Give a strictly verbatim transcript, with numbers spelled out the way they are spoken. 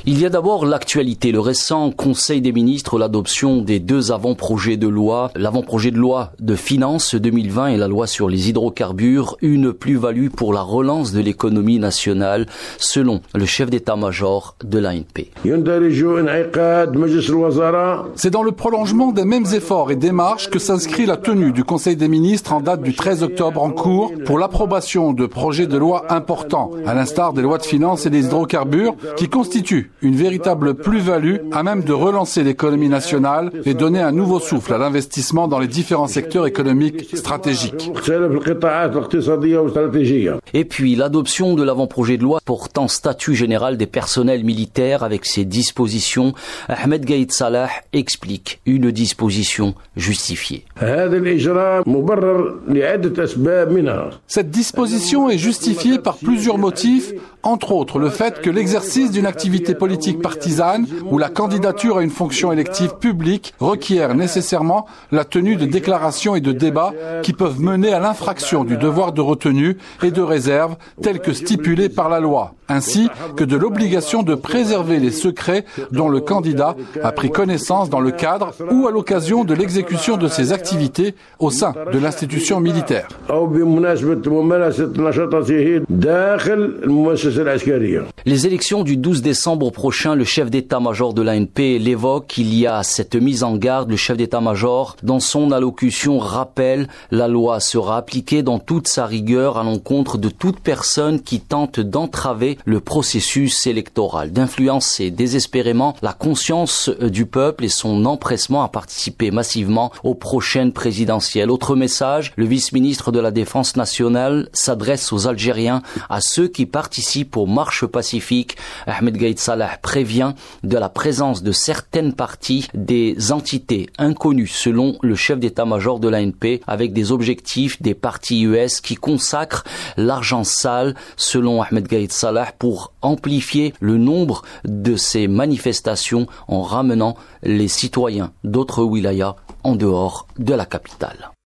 Il y a d'abord l'actualité, le récent Conseil des ministres, l'adoption des deux avant-projets de loi, l'avant-projet de loi de finances deux mille vingt et la loi sur les hydrocarbures, une plus-value pour la relance de l'économie nationale, selon le chef d'état-major de l'A N P. C'est dans le prolongement des mêmes efforts et démarches que s'inscrit la tenue du Conseil des ministres en date du treize octobre en cours pour l'approbation de projets de loi importants, à l'instar des lois de finances et des hydrocarbures, qui constituent une véritable plus-value à même de relancer l'économie nationale et donner un nouveau souffle à l'investissement dans les différents secteurs économiques stratégiques. Et puis l'adoption de l'avant-projet de loi portant statut général des personnels militaires avec ses dispositions, Ahmed Gaïd Salah explique une disposition justifiée. Cette disposition est justifiée par plusieurs motifs, entre autres le fait que l'exercice d'une activité politique partisane ou la candidature à une fonction élective publique requiert nécessairement la tenue de déclarations et de débats qui peuvent mener à l'infraction du devoir de retenue et de réserve tel que stipulé par la loi, ainsi que de l'obligation de préserver les secrets dont le candidat a pris connaissance dans le cadre ou à l'occasion de l'exécution de ses activités au sein de l'institution militaire. Les élections du douze décembre prochain, le chef d'état-major de l'A N P l'évoque. Il y a cette mise en garde. Le chef d'état-major, dans son allocution, rappelle la loi sera appliquée dans toute sa rigueur à l'encontre de toute personne qui tente d'entraver le processus électoral, d'influencer désespérément la conscience du peuple et son empressement à participer massivement aux prochaines présidentielles. Autre message, le vice-ministre de la Défense nationale s'adresse aux Algériens, à ceux qui participent aux marches pacifiques. Ahmed Gaïd Salah prévient de la présence de certaines parties des entités inconnues selon le chef d'état-major de l'A N P, avec des objectifs des partis U S qui consacrent l'argent sale, selon Ahmed Gaïd Salah, pour amplifier le nombre de ces manifestations en ramenant les citoyens d'autres wilayas en dehors de la capitale.